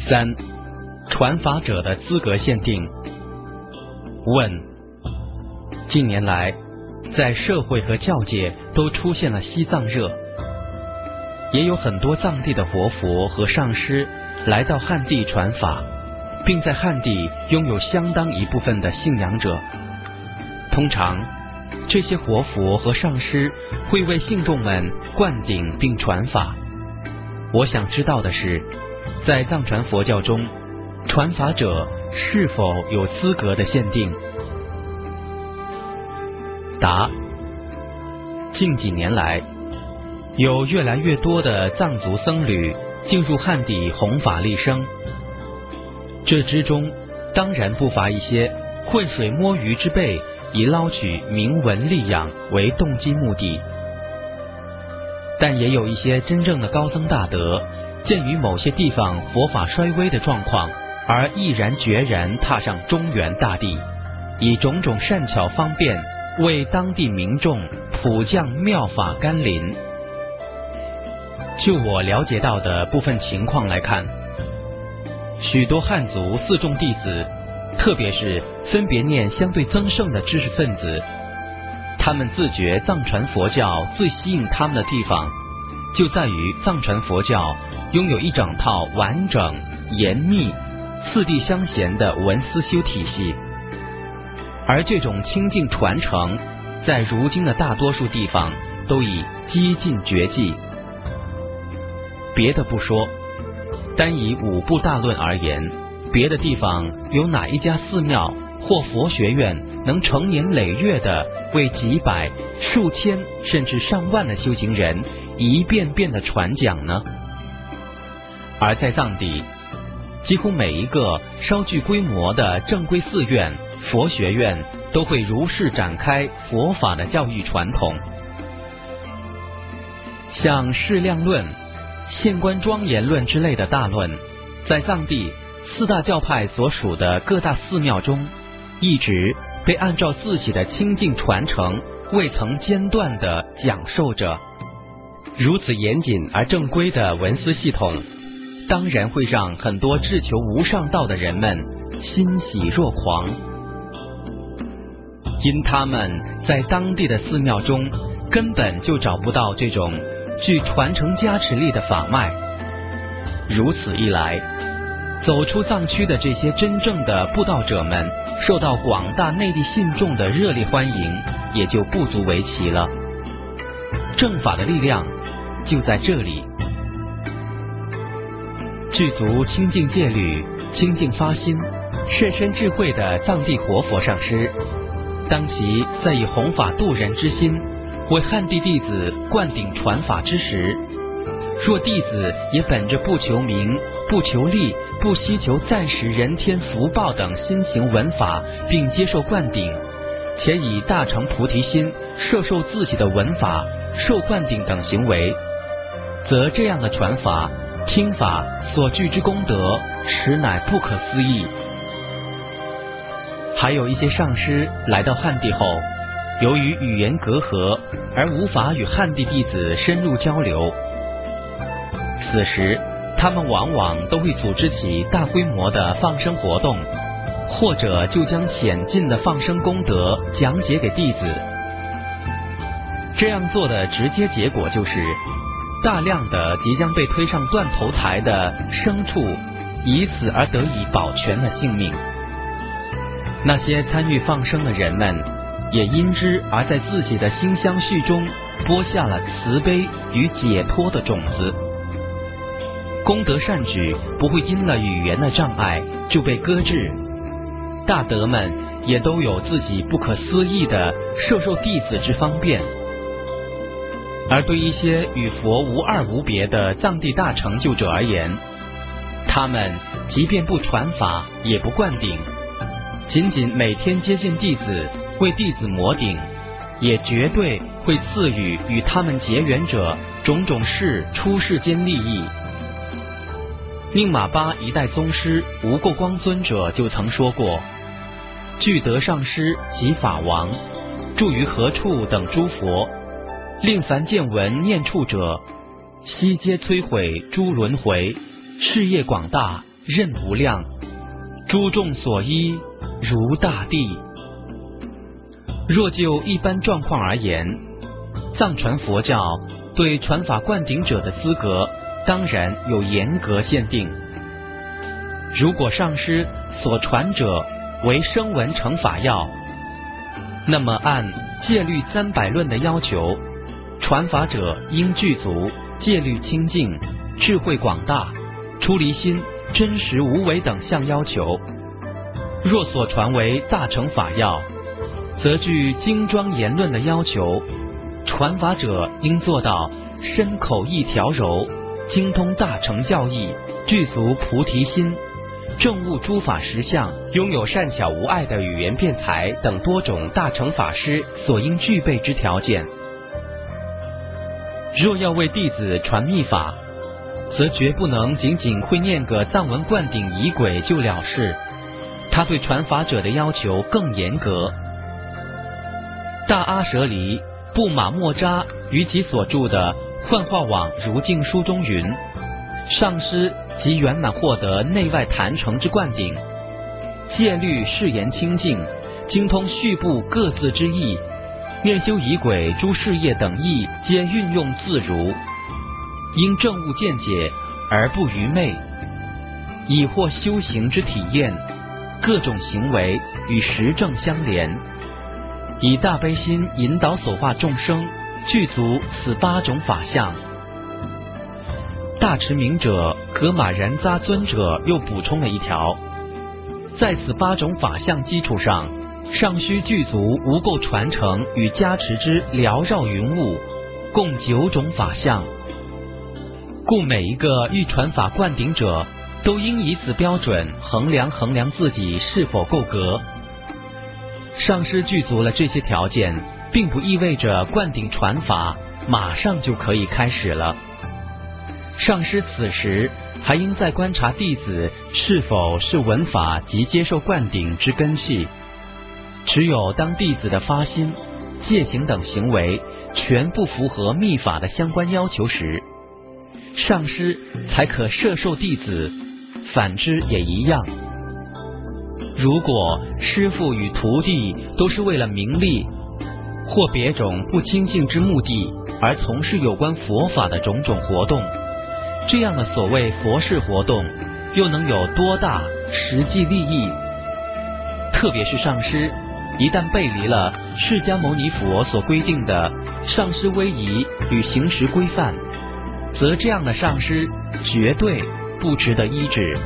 3. 传法者的资格限定。问：近年来，在社会和教界都出现了西藏热，也有很多藏地的活佛和上师来到汉地传法，并在汉地拥有相当一部分的信仰者。通常，这些活佛和上师会为信众们灌顶并传法。我想知道的是，在藏传佛教中，传法者是否有资格的限定？答：近几年来，有越来越多的藏族僧侣进入汉地弘法利生，这之中当然不乏一些浑水摸鱼之辈，以捞取名闻利养为动机目的，但也有一些真正的高僧大德，鉴于某些地方佛法衰微的状况，而毅然决然踏上中原大地，以种种善巧方便为当地民众普降妙法甘霖。就我了解到的部分情况来看，许多汉族四众弟子，特别是分别念相对增盛的知识分子，他们自觉藏传佛教最吸引他们的地方，就在于藏传佛教拥有一整套完整、严密、次第相衔的文思修体系，而这种清净传承，在如今的大多数地方都已几近绝迹。别的不说，单以五部大论而言，别的地方有哪一家寺庙或佛学院能成年累月地为几百、数千甚至上万的修行人一遍遍地传讲呢？而在藏地，几乎每一个稍具规模的正规寺院、佛学院都会如是展开佛法的教育传统。像《释量论》、《现观庄严论》之类的大论，在藏地四大教派所属的各大寺庙中，一直被按照自己的清净传承未曾间断地讲授着。如此严谨而正规的文思系统，当然会让很多志求无上道的人们欣喜若狂，因他们在当地的寺庙中根本就找不到这种具传承加持力的法脉。如此一来，走出藏区的这些真正的布道者们，受到广大内地信众的热烈欢迎，也就不足为奇了。正法的力量就在这里。具足清净戒律、清净发心、甚深智慧的藏地活佛上师，当其在以弘法度人之心为汉地弟子灌顶传法之时，若弟子也本着不求名、不求利、不希求暂时人天福报等心行闻法，并接受灌顶，且以大乘菩提心摄受自己的闻法、受灌顶等行为，则这样的传法、听法所具之功德，实乃不可思议。还有一些上师来到汉地后，由于语言隔阂而无法与汉地弟子深入交流，此时他们往往都会组织起大规模的放生活动，或者就将浅近的放生功德讲解给弟子。这样做的直接结果就是，大量的即将被推上断头台的牲畜，以此而得以保全了性命。那些参与放生的人们，也因之而在自己的心相续中播下了慈悲与解脱的种子。功德善举不会因了语言的障碍就被搁置，大德们也都有自己不可思议的摄受弟子之方便。而对一些与佛无二无别的藏地大成就者而言，他们即便不传法也不灌顶，仅仅每天接近弟子为弟子摩顶，也绝对会赐予与他们结缘者种种出世间利益。宁玛巴一代宗师无过光尊者就曾说过，具德上师及法王，住于何处等诸佛，令凡见闻念处者，悉皆摧毁诸轮回，事业广大， 任无量，诸众所依，如大地。若就一般状况而言，藏传佛教对传法灌顶者的资格当然有严格限定。如果上师所传者为声闻乘法要，那么按戒律300论的要求，传法者应具足戒律清净、智慧广大、出离心、真实无为等项要求。若所传为大乘法要，则据经庄言论的要求，传法者应做到身口意调柔，精通大乘教义，具足菩提心，证悟诸法实相，拥有善巧无碍的语言辩才等多种大乘法师所应具备之条件。若要为弟子传密法，则绝不能仅仅会念个藏文灌顶仪轨就了事，他对传法者的要求更严格。大阿舍离布玛默扎于其所著的《幻化网如镜书》中云：上师即圆满获得内外坛成之灌顶，戒律誓言清净，精通序部各自之意，念修仪轨诸事业等意皆运用自如，因证悟见解而不愚昧，以获修行之体验，各种行为与实证相连，以大悲心引导所化众生，具足此8种法相。大持明者格玛然扎尊者又补充了一条，在此8种法相基础上，尚需具足无垢传承与加持之缭绕云雾，共9种法相。故每一个欲传法灌顶者，都应以此标准衡量自己是否够格。上师具足了这些条件，并不意味着灌顶传法马上就可以开始了。上师此时还应再观察弟子是否是闻法及接受灌顶之根器。只有当弟子的发心、戒行等行为全不符合密法的相关要求时，上师才可摄受弟子，反之也一样。如果师父与徒弟都是为了名利或别种不清净之目的而从事有关佛法的种种活动，这样的所谓佛事活动又能有多大实际利益？特别是上师一旦背离了释迦牟尼佛所规定的上师威仪与行持规范，则这样的上师绝对不值得依止。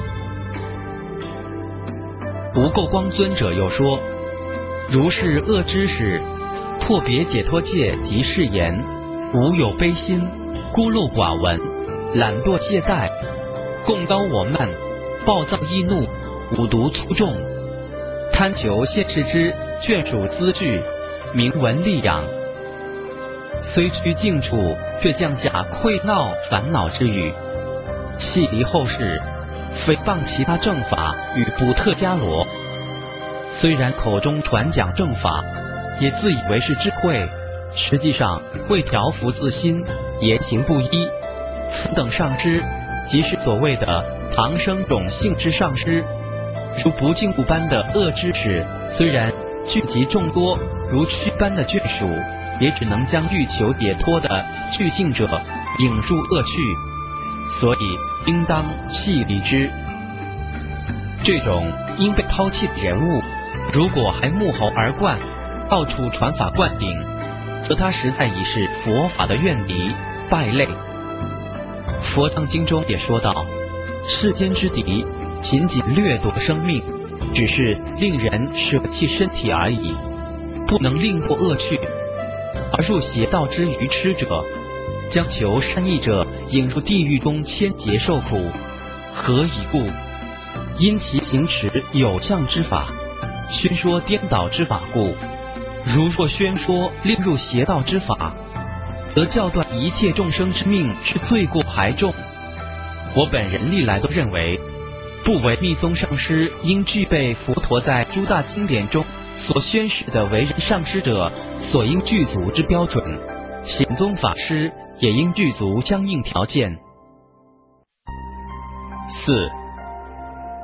无垢光尊者又说，如是恶知识，破别解脱戒及誓言，无有悲心，孤陋寡闻，懒惰懈怠，共高我慢，暴躁易怒，五毒粗重，贪求现世之眷属资具，名闻利养，虽居静处，却降下溃闹烦恼之语，弃离后世，诽谤其他正法与补特伽罗。虽然口中传讲正法，也自以为是智慧，实际上会调伏自心，言行不一。此等上师即是所谓的旁生种性之上师。如不净物般的恶知识，虽然聚集众多如蛆般的眷属，也只能将欲求解脱的具信者引入恶趣，所以应当弃离之。这种应被抛弃的人物，如果还沐猴而冠，到处传法灌顶，则他实在已是佛法的怨敌败类。佛藏经中也说到，世间之敌仅仅掠夺生命，只是令人舍弃身体而已，不能令过恶趣。而入邪道之愚痴者，将求善意者引入地狱中千劫受苦，何以故？因其行持有相之法，宣说颠倒之法故。如若宣说令入邪道之法，则教断一切众生之命是罪过还重。我本人历来都认为，不为密宗上师应具备佛陀在诸大经典中所宣示的为人上师者所应具足之标准，显宗法师也应具足相应条件。4.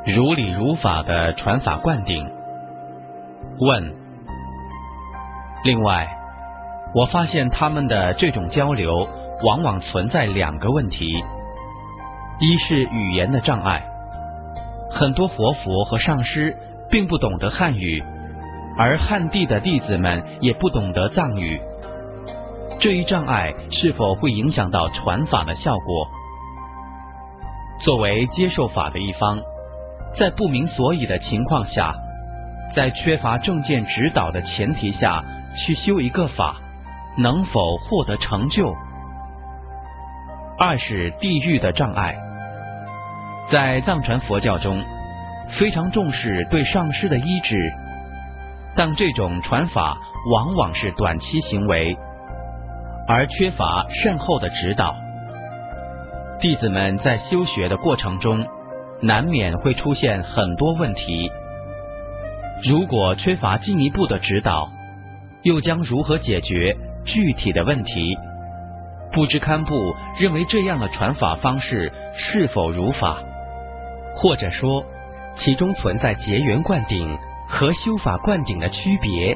如理如法的传法灌顶。问：另外，我发现他们的这种交流往往存在两个问题，一是语言的障碍，很多活佛和上师并不懂得汉语，而汉地的弟子们也不懂得藏语，这一障碍是否会影响到传法的效果？作为接受法的一方，在不明所以的情况下，在缺乏正见指导的前提下去修一个法，能否获得成就？二是地域的障碍。在藏传佛教中，非常重视对上师的依止，但这种传法往往是短期行为，而缺乏善后的指导。弟子们在修学的过程中，难免会出现很多问题。如果缺乏进一步的指导，又将如何解决具体的问题？不知堪布认为这样的传法方式是否如法，或者说其中存在结缘灌顶和修法灌顶的区别？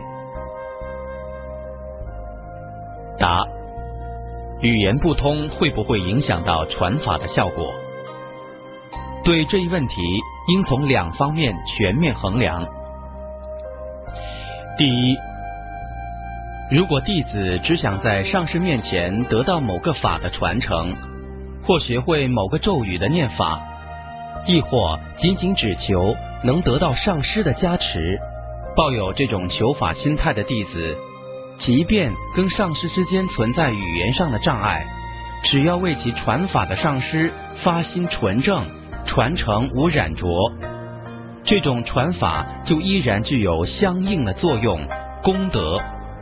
答：语言不通会不会影响到传法的效果？对这一问题，应从两方面全面衡量。第一，如果弟子只想在上师面前得到某个法的传承，或学会某个咒语的念法，亦或仅仅只求能得到上师的加持，抱有这种求法心态的弟子，即便跟上师之间存在语言上的障碍，只要为其传法的上师发心纯正，传承无染浊，这种传法就依然具有相应的作用功德。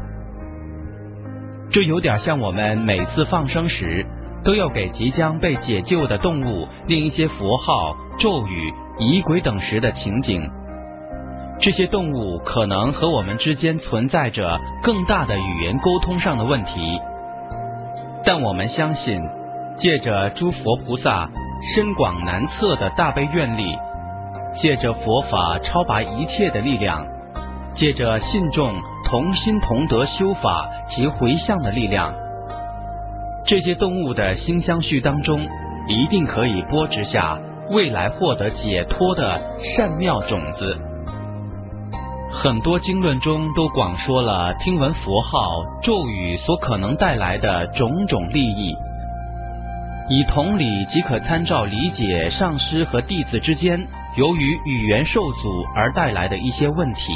这有点像我们每次放生时都要给即将被解救的动物念一些佛号、咒语、仪轨等时的情景。这些动物可能和我们之间存在着更大的语言沟通上的问题，但我们相信，借着诸佛菩萨深广难测的大悲愿力，借着佛法超拔一切的力量，借着信众同心同德修法及回向的力量，这些动物的心相续当中，一定可以播植下未来获得解脱的善妙种子。很多经论中都广说了听闻佛号、咒语所可能带来的种种利益，以同理即可参照理解上师和弟子之间由于语言受阻而带来的一些问题。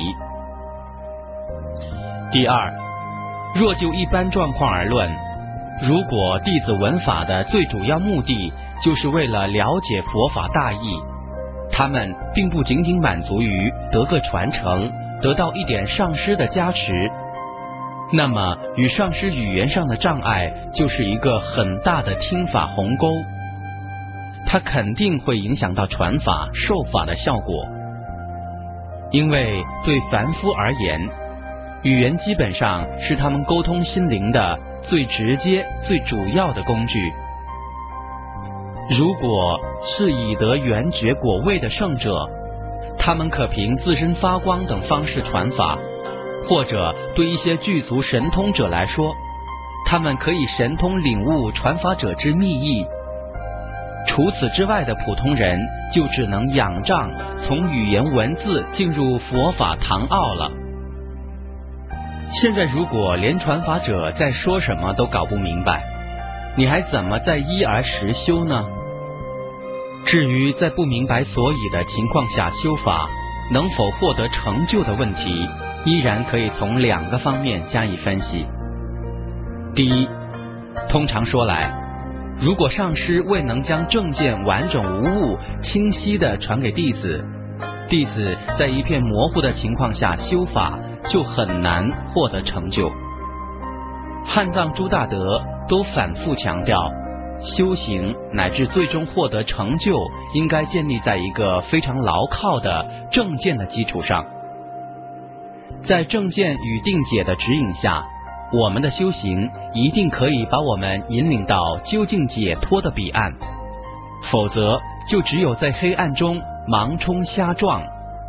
第二，若就一般状况而论，如果弟子闻法的最主要目的就是为了了解佛法大义，他们并不仅仅满足于得个传承，得到一点上师的加持，那么与上师语言上的障碍就是一个很大的听法鸿沟，它肯定会影响到传法受法的效果。因为对凡夫而言，语言基本上是他们沟通心灵的最直接、最主要的工具。如果是已得圆觉果位的圣者，他们可凭自身发光等方式传法，或者对一些具足神通者来说，他们可以神通领悟传法者之密意。除此之外的普通人就只能仰仗从语言文字进入佛法堂奥了。现在如果连传法者在说什么都搞不明白，你还怎么在依而实修呢？至于在不明白所以的情况下修法能否获得成就的问题，依然可以从两个方面加以分析。第一，通常说来，如果上师未能将正见完整无误、清晰地传给弟子，弟子在一片模糊的情况下修法就很难获得成就。汉藏诸大德都反复强调，修行乃至最终获得成就，应该建立在一个非常牢靠的正见的基础上。在正见与定解的指引下，我们的修行一定可以把我们引领到究竟解脱的彼岸，否则就只有在黑暗中盲冲瞎撞。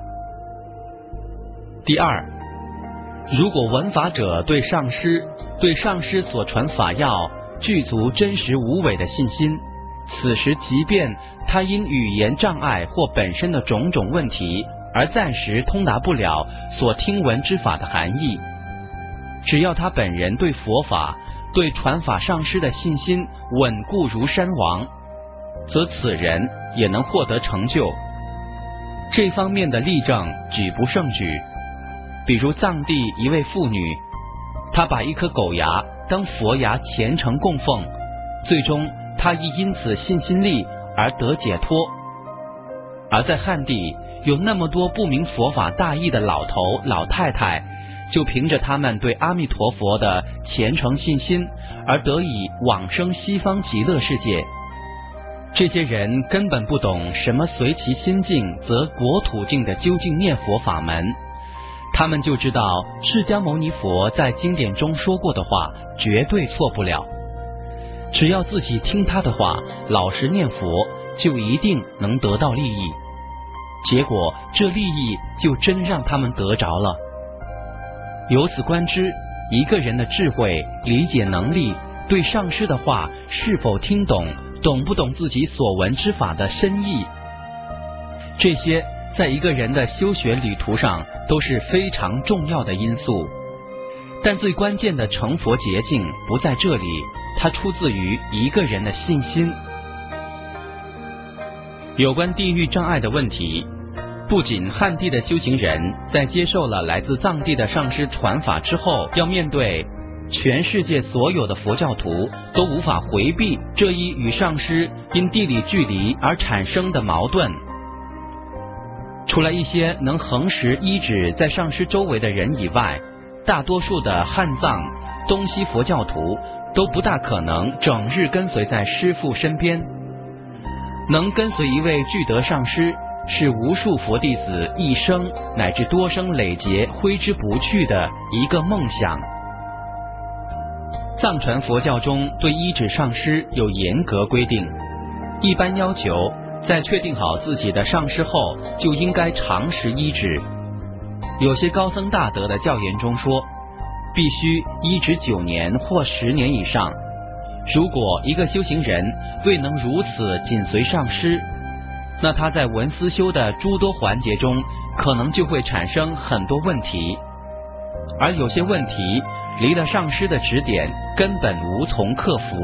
第二，如果闻法者对上师所传法要具足真实无伪的信心，此时即便他因语言障碍或本身的种种问题而暂时通达不了所听闻之法的含义，只要他本人对佛法、对传法上师的信心稳固如山王，则此人也能获得成就。这方面的例证举不胜举。比如藏地一位妇女，她把一颗狗牙当佛牙虔诚供奉，最终她亦因此信心力而得解脱。而在汉地，有那么多不明佛法大义的老头老太太，就凭着他们对阿弥陀佛的虔诚信心而得以往生西方极乐世界。这些人根本不懂什么随其心境则国土境的究竟念佛法门，他们就知道释迦牟尼佛在经典中说过的话绝对错不了，只要自己听他的话，老实念佛，就一定能得到利益。结果这利益就真让他们得着了。由此观之，一个人的智慧、理解能力，对上师的话是否听懂，懂不懂自己所闻之法的深意，这些在一个人的修学旅途上都是非常重要的因素。但最关键的成佛捷径不在这里，它出自于一个人的信心。有关地域障碍的问题，不仅汉地的修行人在接受了来自藏地的上师传法之后，要面对全世界所有的佛教徒都无法回避这一与上师因地理距离而产生的矛盾。除了一些能恒时依止在上师周围的人以外，大多数的汉藏、东西佛教徒都不大可能整日跟随在师父身边。能跟随一位具德上师，是无数佛弟子一生乃至多生累劫挥之不去的一个梦想。藏传佛教中对依止上师有严格规定，一般要求在确定好自己的上师后，就应该常时依止。有些高僧大德的教言中说，必须依止9年或10年以上。如果一个修行人未能如此紧随上师，那他在闻思修的诸多环节中，可能就会产生很多问题，而有些问题离了上师的指点，根本无从克服。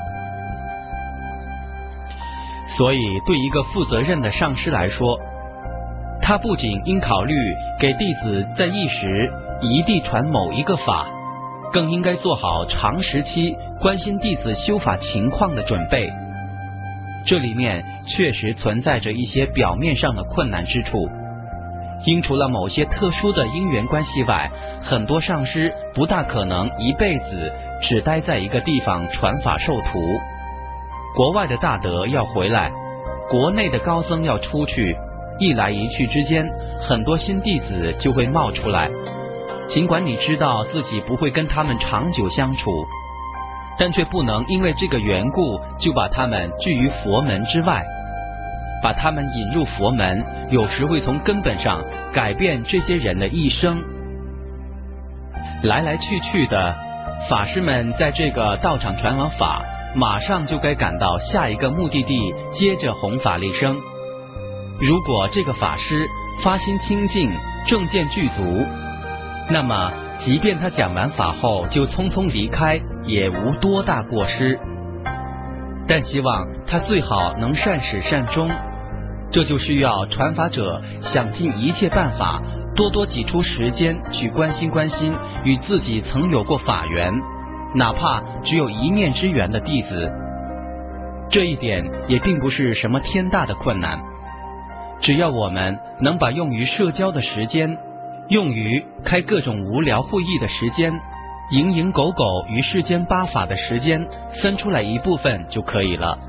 所以对一个负责任的上师来说，他不仅应考虑给弟子在一时一地传某一个法，更应该做好长时期关心弟子修法情况的准备。这里面确实存在着一些表面上的困难之处，因除了某些特殊的因缘关系外，很多上师不大可能一辈子只待在一个地方传法授徒。国外的大德要回来，国内的高僧要出去，一来一去之间，很多新弟子就会冒出来。尽管你知道自己不会跟他们长久相处，但却不能因为这个缘故就把他们拒于佛门之外。把他们引入佛门，有时会从根本上改变这些人的一生。来来去去的法师们在这个道场传完法，马上就该赶到下一个目的地，接着弘法利生。如果这个法师发心清净，正见具足，那么即便他讲完法后就匆匆离开，也无多大过失。但希望他最好能善始善终，这就需要传法者想尽一切办法，多多挤出时间去关心关心与自己曾有过法缘，哪怕只有一面之缘的弟子。这一点也并不是什么天大的困难，只要我们能把用于社交的时间，用于开各种无聊会议的时间，蝇营狗苟于世间八法的时间分出来一部分就可以了。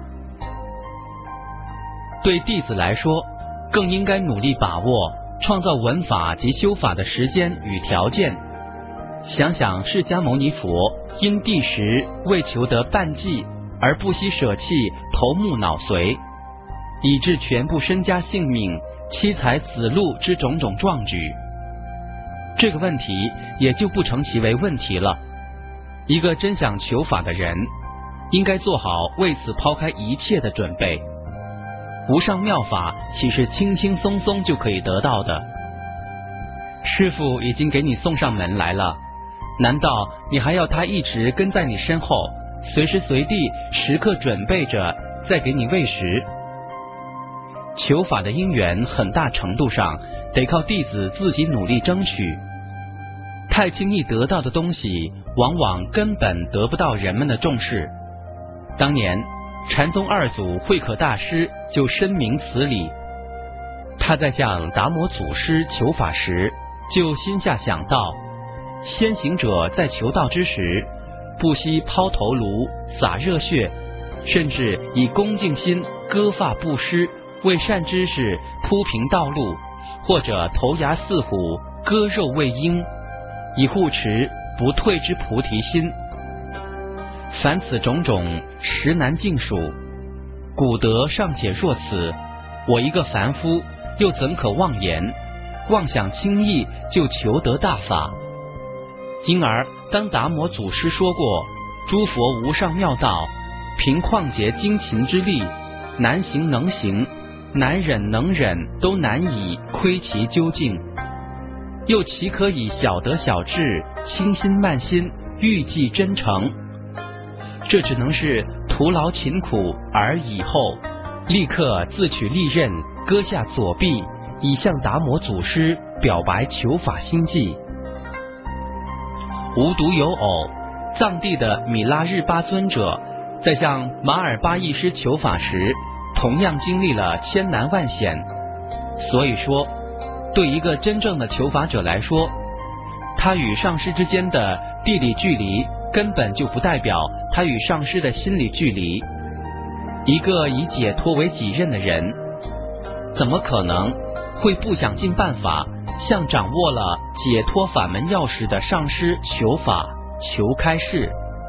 对弟子来说，更应该努力把握创造闻法及修法的时间与条件。想想释迦牟尼佛因地时为求得半计而不惜舍弃头目脑髓，以致全部身家性命七彩子路之种种壮举。这个问题也就不成其为问题了。一个真想求法的人，应该做好为此抛开一切的准备。无上妙法岂是轻轻松松就可以得到的？师父已经给你送上门来了，难道你还要他一直跟在你身后，随时随地时刻准备着再给你喂食？求法的因缘很大程度上得靠弟子自己努力争取，太轻易得到的东西往往根本得不到人们的重视。当年禅宗二祖慧可大师就深明此理，他在向达摩祖师求法时就心下想到，先行者在求道之时不惜抛头颅洒热血，甚至以恭敬心割发布施，为善知识铺平道路，或者头牙似虎割肉喂鹰，以护持不退之菩提心。凡此种种实难尽数，古德尚且若此，我一个凡夫又怎可妄言妄想轻易就求得大法？因而当达摩祖师说过诸佛无上妙道，凭旷劫精勤之力，难行能行，难忍能忍，都难以窥其究竟，又岂可以小德小智，轻心慢心，欲计真诚？这只能是徒劳勤苦，而以后立刻自取利刃，割下左臂，以向达摩祖师表白求法心迹。无独有偶，藏地的米拉日巴尊者在向马尔巴义师求法时，同样经历了千难万险。所以说，对一个真正的求法者来说，他与上师之间的地理距离根本就不代表他与上师的心理距离。一个以解脱为己任的人，怎么可能会不想尽办法向掌握了解脱法门钥匙的上师求法求开示？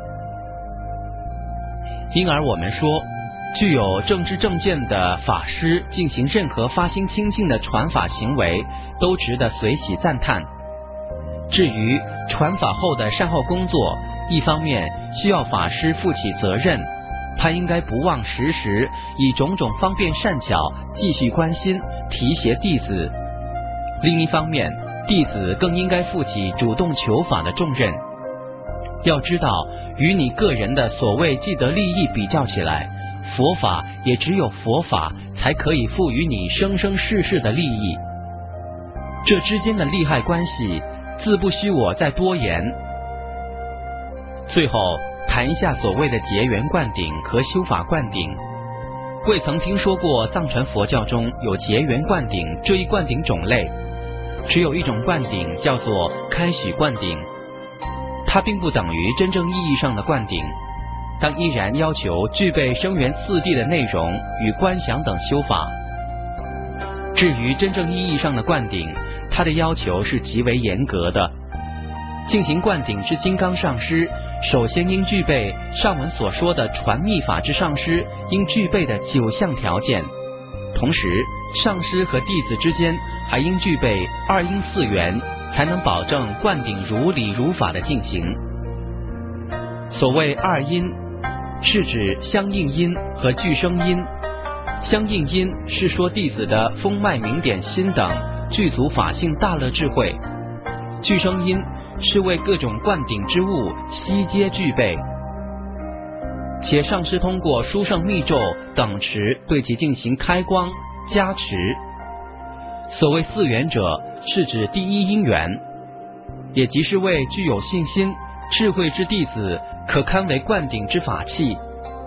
因而我们说，具有正知正见的法师进行任何发心清净的传法行为，都值得随喜赞叹。至于传法后的善后工作，一方面需要法师负起责任，他应该不忘时时以种种方便善巧继续关心提携弟子；另一方面，弟子更应该负起主动求法的重任。要知道，与你个人的所谓既得利益比较起来，佛法也只有佛法才可以赋予你生生世世的利益。这之间的利害关系，自不需我再多言。最后谈一下所谓的结缘灌顶和修法灌顶。未曾听说过藏传佛教中有结缘灌顶这一灌顶种类，只有一种灌顶叫做开许灌顶，它并不等于真正意义上的灌顶，但依然要求具备声闻四谛的内容与观想等修法。至于真正意义上的灌顶，它的要求是极为严格的。进行灌顶之金刚上师，首先应具备上文所说的传密法之上师应具备的9项条件，同时上师和弟子之间还应具备2因4缘，才能保证灌顶如理如法的进行。所谓2因，是指相应因和具声因。相应因是说弟子的风脉明点心等具足法性大乐智慧，具声因是为各种灌顶之物悉皆具备，且上师通过殊胜密咒等持对其进行开光加持。所谓4缘者，是指第一因缘，也即是为具有信心智慧之弟子可堪为灌顶之法器。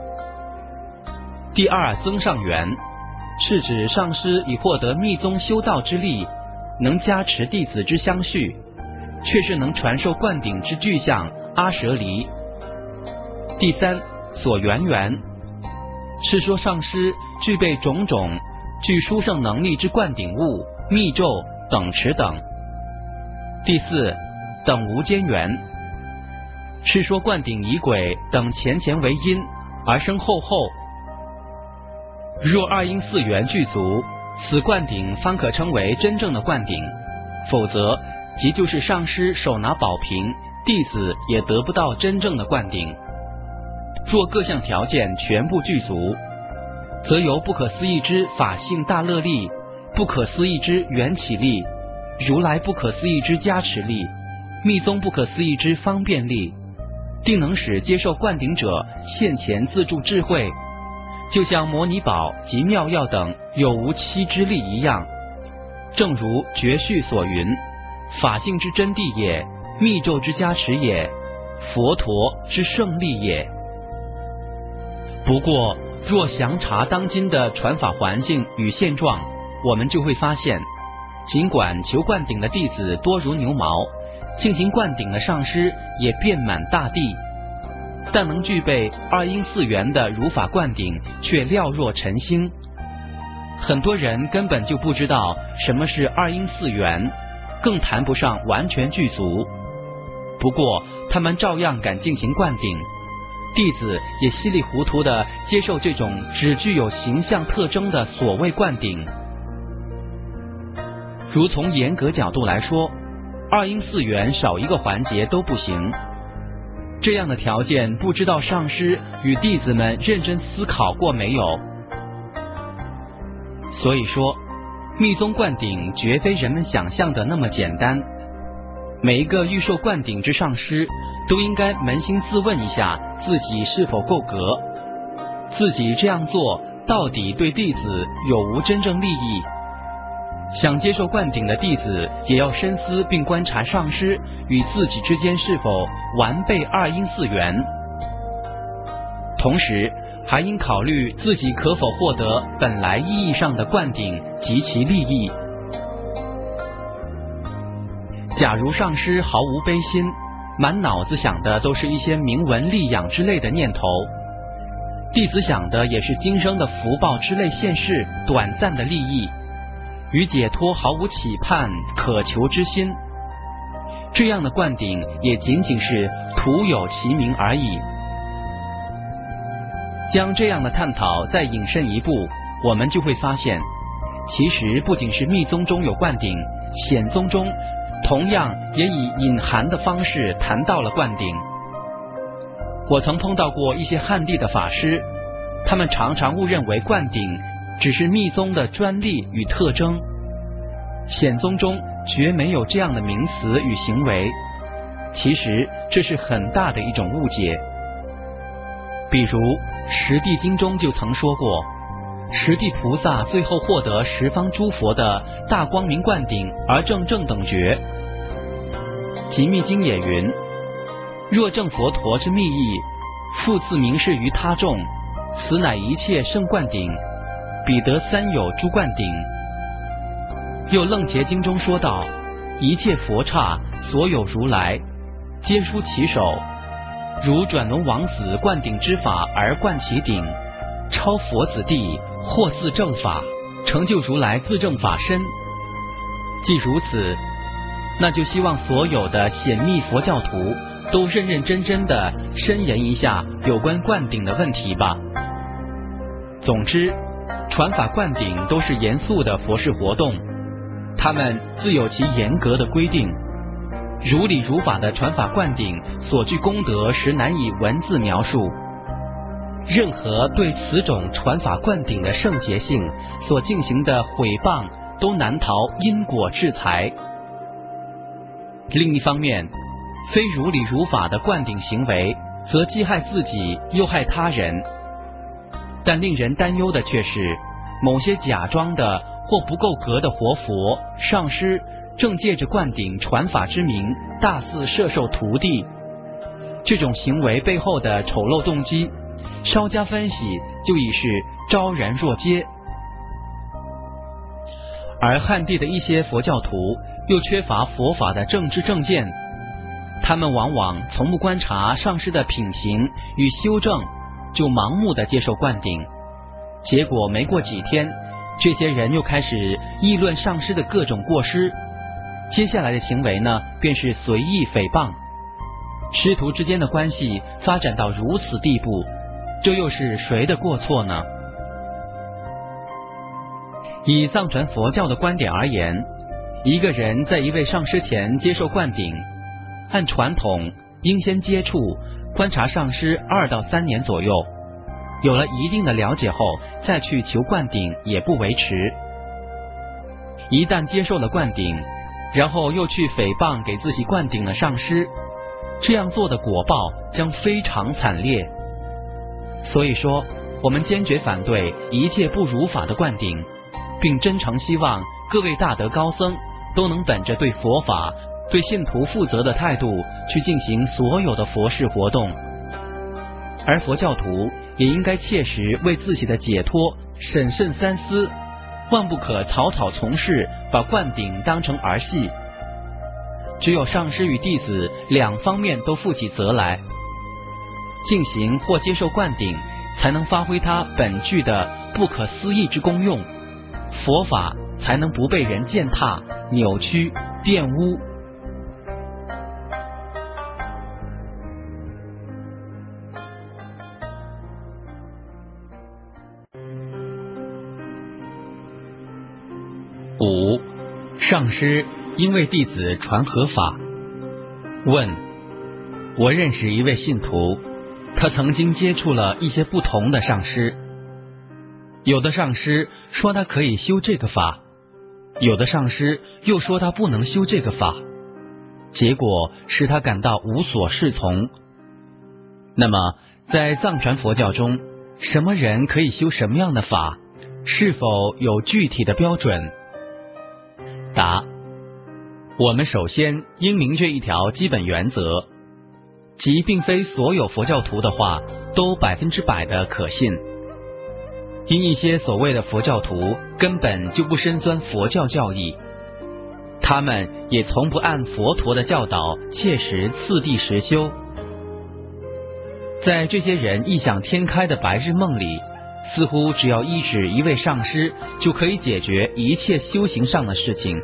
第2增上缘，是指上师已获得密宗修道之力，能加持弟子之相续，却是能传授灌顶之具象阿舍离。第3所缘缘，是说上师具备种种具殊胜能力之灌顶物、密咒、等持等。第4等无间缘，是说灌顶仪轨等前为因，而生后。若2因4缘具足， 此灌顶方可称为真正的灌顶，否则即就是上师手拿宝瓶，弟子也得不到真正的灌顶。若各项条件全部具足，则由不可思议之法性大乐力、不可思议之缘起力、如来不可思议之加持力、密宗不可思议之方便力，定能使接受灌顶者现前自助智慧，就像摩尼宝及妙药等有无期之力一样。正如觉序所云：法性之真谛也，密咒之加持也，佛陀之胜利也。不过若详查当今的传法环境与现状，我们就会发现，尽管求灌顶的弟子多如牛毛，进行灌顶的上师也遍满大地，但能具备二因四缘的如法灌顶却寥若晨星。很多人根本就不知道什么是二因四缘，更谈不上完全具足。不过他们照样敢进行灌顶，弟子也稀里糊涂地接受这种只具有形象特征的所谓灌顶。如从严格角度来说，二因四缘少一个环节都不行。这样的条件，不知道上师与弟子们认真思考过没有？所以说，密宗灌顶绝非人们想象的那么简单。每一个欲受灌顶之上师，都应该扪心自问一下自己是否够格，自己这样做到底对弟子有无真正利益。想接受灌顶的弟子也要深思并观察上师与自己之间是否完备二因四缘，同时还应考虑自己可否获得本来意义上的灌顶及其利益。假如上师毫无悲心，满脑子想的都是一些名闻利养之类的念头，弟子想的也是今生的福报之类现世短暂的利益，与解脱毫无期盼渴求之心，这样的灌顶也仅仅是徒有其名而已。将这样的探讨再引申一步，我们就会发现，其实不仅是密宗中有灌顶，显宗中同样也以隐含的方式谈到了灌顶。我曾碰到过一些汉地的法师，他们常常误认为灌顶只是密宗的专利与特征，显宗中绝没有这样的名词与行为。其实这是很大的一种误解。比如十地经中就曾说过，十地菩萨最后获得十方诸佛的大光明灌顶而证正等觉。集密经也云：若证佛陀之密意，复次明示于他众，此乃一切圣灌顶，彼得三有诸灌顶。又楞伽经中说道：一切佛刹所有如来，皆书其手，如转轮王子灌顶之法而灌其顶，超佛子弟或自证法，成就如来自证法身。既如此，那就希望所有的显密佛教徒都认认真真地深研一下有关灌顶的问题吧。总之，传法灌顶都是严肃的佛事活动，他们自有其严格的规定。如理如法的传法灌顶所具功德实难以文字描述，任何对此种传法灌顶的圣洁性所进行的毁谤，都难逃因果制裁。另一方面，非如理如法的灌顶行为，则既害自己又害他人。但令人担忧的却是，某些假装的或不够格的活佛上师，正借着灌顶传法之名，大肆摄受徒弟。这种行为背后的丑陋动机，稍加分析就已是昭然若揭。而汉地的一些佛教徒又缺乏佛法的正知正见，他们往往从不观察上师的品行与修正，就盲目的接受灌顶，结果没过几天，这些人又开始议论上师的各种过失，接下来的行为呢，便是随意诽谤。师徒之间的关系发展到如此地步，这又是谁的过错呢？ 以藏传佛教的观点而言，一个人在一位上师前接受灌顶，按传统应先接触观察上师2到3年左右，有了一定的了解后再去求灌顶也不为迟。一旦接受了灌顶，然后又去诽谤给自己灌顶的上师，这样做的果报将非常惨烈。所以说，我们坚决反对一切不如法的灌顶，并真诚希望各位大德高僧都能本着对佛法、对信徒负责的态度去进行所有的佛事活动。而佛教徒也应该切实为自己的解脱审慎三思，万不可草草从事，把灌顶当成儿戏。只有上师与弟子两方面都负起责来，进行或接受灌顶，才能发挥它本具的不可思议之功用，佛法才能不被人践踏、扭曲、玷污。5. 上师应为弟子传合法。问：我认识一位信徒，他曾经接触了一些不同的上师，有的上师说他可以修这个法，有的上师又说他不能修这个法，结果使他感到无所适从。那么在藏传佛教中，什么人可以修什么样的法，是否有具体的标准？答：我们首先应明确一条基本原则，即并非所有佛教徒的话都100%的可信，因一些所谓的佛教徒根本就不深钻佛教教义，他们也从不按佛陀的教导切实次第实修。在这些人异想天开的白日梦里，似乎只要依止一位上师就可以解决一切修行上的事情。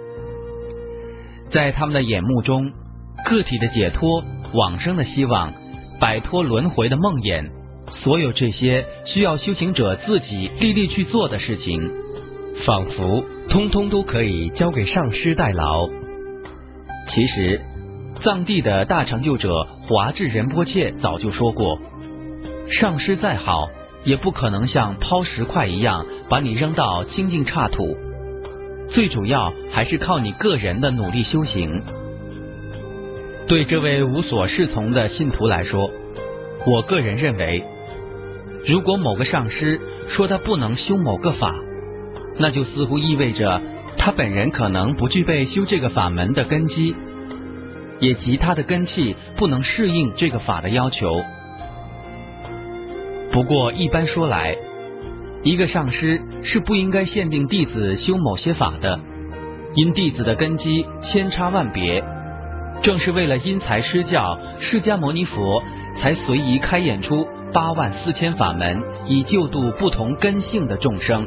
在他们的眼目中，个体的解脱、往生的希望、摆脱轮回的梦魇，所有这些需要修行者自己力力去做的事情，仿佛通通都可以交给上师代劳。其实藏地的大成就者华智仁波切早就说过，上师再好也不可能像抛石块一样把你扔到清净刹土，最主要还是靠你个人的努力修行。对这位无所适从的信徒来说，我个人认为，如果某个上师说他不能修某个法，那就似乎意味着他本人可能不具备修这个法门的根基，也即他的根器不能适应这个法的要求。不过一般说来，一个上师是不应该限定弟子修某些法的，因弟子的根基千差万别，正是为了因材施教，释迦牟尼佛才随意开演出84000法门，以救度不同根性的众生。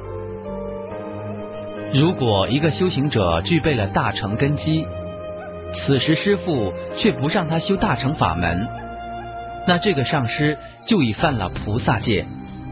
如果一个修行者具备了大乘根基，此时师父却不让他修大乘法门，那这个上师就已犯了菩萨戒。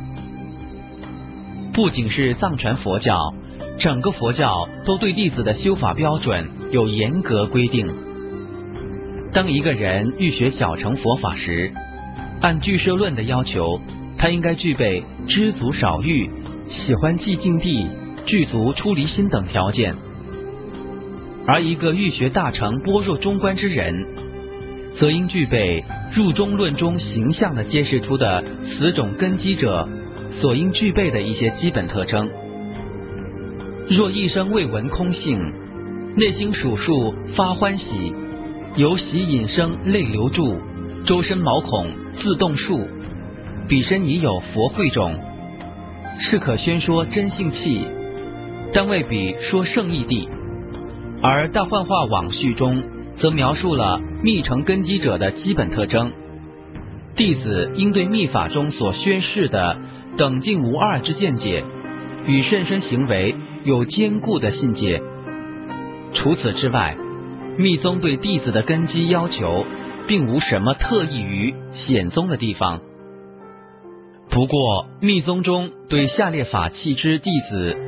不仅是藏传佛教，整个佛教都对弟子的修法标准有严格规定。当一个人欲学小乘佛法时，按俱舍论的要求，他应该具备知足少欲、喜欢寂静地、具足出离心等条件。而一个欲学大乘般若中观之人，则应具备入中论中形象地揭示出的此种根基者所应具备的一些基本特征。若一生未闻空性，内心数数发欢喜，由喜引生泪流注，周身毛孔自动数，彼身已有佛慧种，是可宣说真性气，但未必说圣义谛。而大幻化网序中则描述了密乘根基者的基本特征，弟子应对密法中所宣示的等尽无二之见解，与甚深行为有坚固的信解。除此之外，密宗对弟子的根基要求并无什么特异于显宗的地方。不过密宗中对下列法器之弟子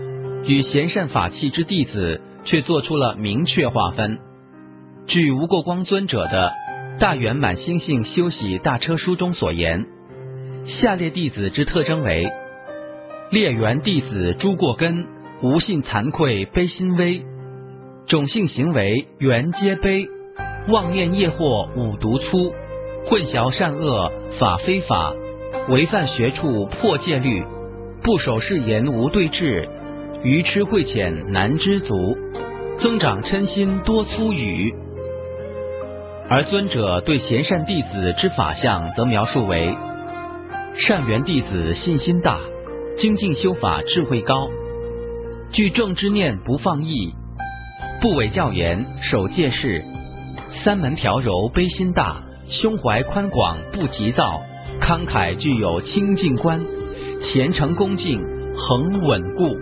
与贤善法器之弟子却做出了明确划分。据吴过光尊者的《大圆满心性修习大车书》中所言，下列弟子之特征为：列缘弟子诸过根，无信惭愧，悲心微，种性行为缘皆悲，妄念业惑五毒粗，混淆善恶法非法，违犯学处破戒律，不守誓言无对峙，愚痴慧浅难知足，增长嗔心多粗语。而尊者对贤善弟子之法相则描述为：善缘弟子信心大，精进修法智慧高，具正之念不放逸，不违教言守戒事，三门调柔悲心大，胸怀宽广不急躁，慷慨具有清净观，虔诚恭敬恒稳固。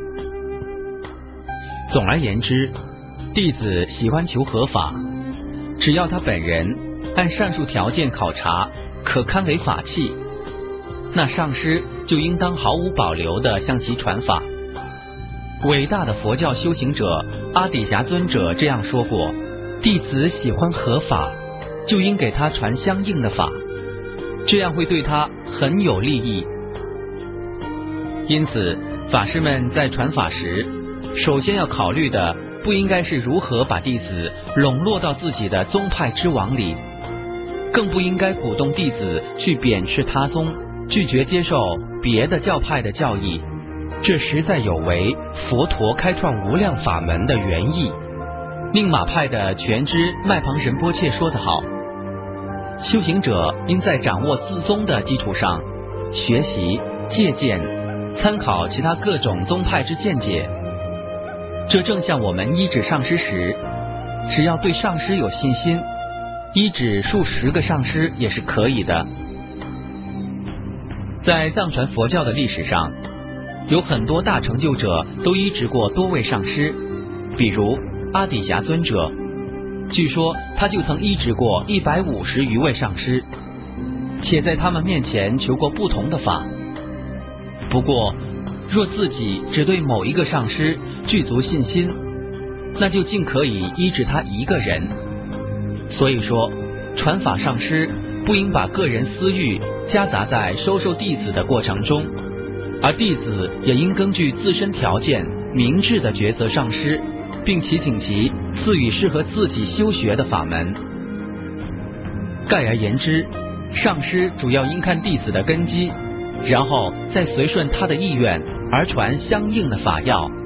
总而言之，弟子喜欢求合法，只要他本人按上述条件考察可堪为法器，那上师就应当毫无保留地向其传法。伟大的佛教修行者阿底峡尊者这样说过：弟子喜欢合法，就应给他传相应的法，这样会对他很有利益。因此，法师们在传法时，首先要考虑的不应该是如何把弟子笼络到自己的宗派之网里，更不应该鼓动弟子去贬斥他宗，拒绝接受别的教派的教义，这实在有违佛陀开创无量法门的原意。宁玛派的全知麦庞仁波切说得好，修行者应在掌握自宗的基础上，学习、借鉴、参考其他各种宗派之见解。这正像我们依止上师时，只要对上师有信心，依止数十个上师也是可以的。在藏传佛教的历史上，有很多大成就者都依止过多位上师，比如阿底峡尊者，据说他就曾依止过150余位上师，且在他们面前求过不同的法。不过，若自己只对某一个上师具足信心，那就尽可以依止他一个人。所以说，传法上师不应把个人私欲夹杂在收受弟子的过程中，而弟子也应根据自身条件明智地抉择上师，并祈请其赐予适合自己修学的法门。概而言之，上师主要应看弟子的根基，然后再随顺他的意愿而传相应的法要。